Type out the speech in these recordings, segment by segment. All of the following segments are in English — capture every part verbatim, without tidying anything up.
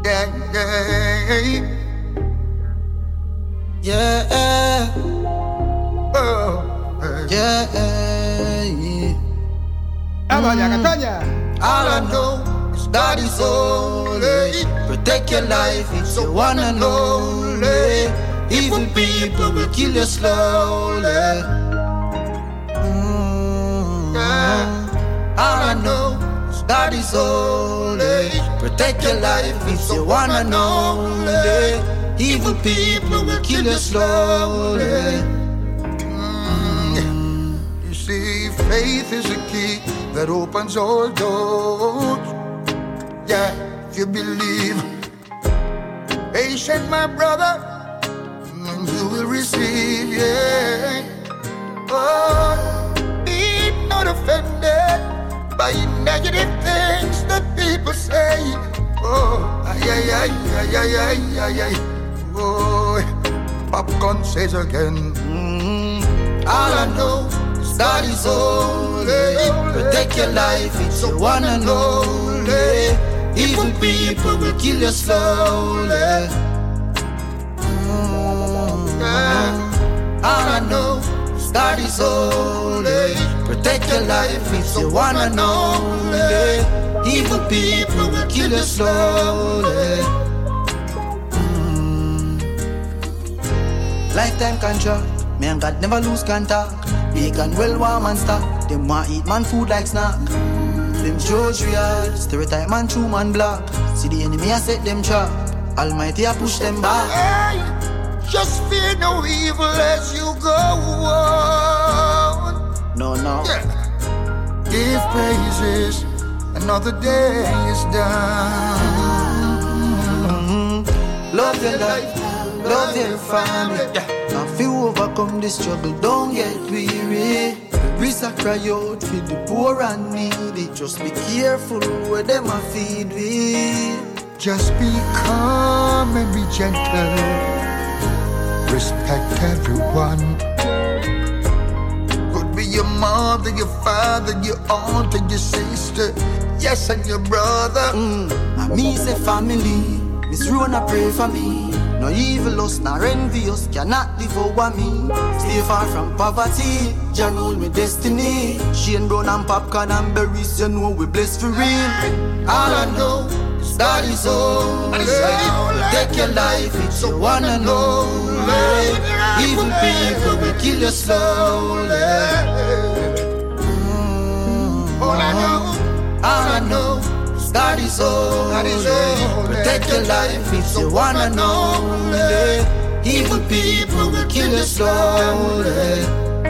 Yeah, yeah. Yeah. Oh, yeah. All I know is God is holy. Protect your life, it's your one and only. Evil people will kill you slowly. Mm-hmm. All I know is God is holy. Protect your life, it's your one and only. Evil people will kill you slowly. Mm. You see, faith is a key that opens all doors. Yeah, if you believe, patient, my brother, you will receive. Yeah. Oh, be not offended by negative things that people say. Oh, ay, ay, ay, ay, ay, ay, ay, ay. Oh, Popcorn says again. Mm-hmm. All I know is God is holy. Protect your life, it's your one and only. Evil people will kill you slowly. Mm-hmm. All I know is God is holy. Protect your life, it's your one and only. Evil people will kill you slowly. Lifetime contract, me and God never lose contact. Bacon well warm and stock. Them want eat man food like snack. Them judge real, stereotype man true man black. See the enemy I set them trap. Almighty I push them back. Hey, just fear no evil as you go on. No, no. Yeah. Give praises, another day is done. Mm-hmm. Love your life, love your family. Yeah. If you overcome the struggle, don't get weary. We cry out for the poor and needy. Just be careful where them a feed we. Just be calm and be gentle. Respect everyone. Could be your mother, your father, your aunt and your sister. Yes, and your brother. Mm. And me say family. Miss Rona pray for me. No evil us, nor envious cannot devour me. Stay far from poverty, Jah rule me destiny. Shane Brown and popcorn and berries, you know we blessed for real. All I know is God is holy. Take your life, it's your one and only. Evil people will kill you slowly. Mm-hmm. All I know, all I know. God is holy. Protect your life, it's your one and only. Evil people will kill you slowly.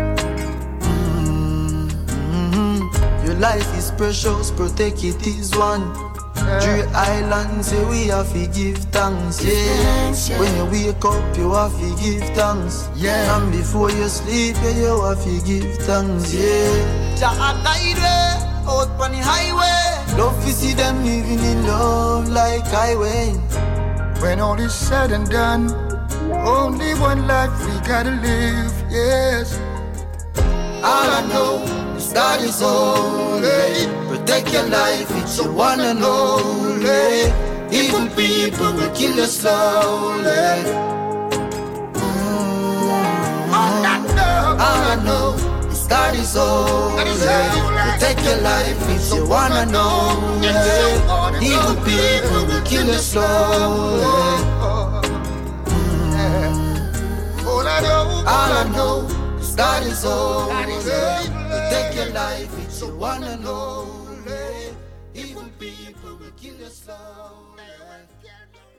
Mm-hmm. Your life is precious, protect it is one. Dre Island say we have to give thanks, yeah. When you wake up, you have to give thanks, yeah. And before you sleep, you have to give thanks, yeah. Jah guide out on the highway. Love to see them living in love like highway. When all is said and done, only one life we gotta live, yes. All I know is God is holy. Protect your life, it's your one and only. Evil people will kill you slowly. Mm-hmm. All I know is God is holy. Protect your life, it's your one and only. Evil people will kill you slowly. Mm-hmm. All I know, all I know is God is holy. Protect your life, it's your one and only. Evil people will kill you slowly.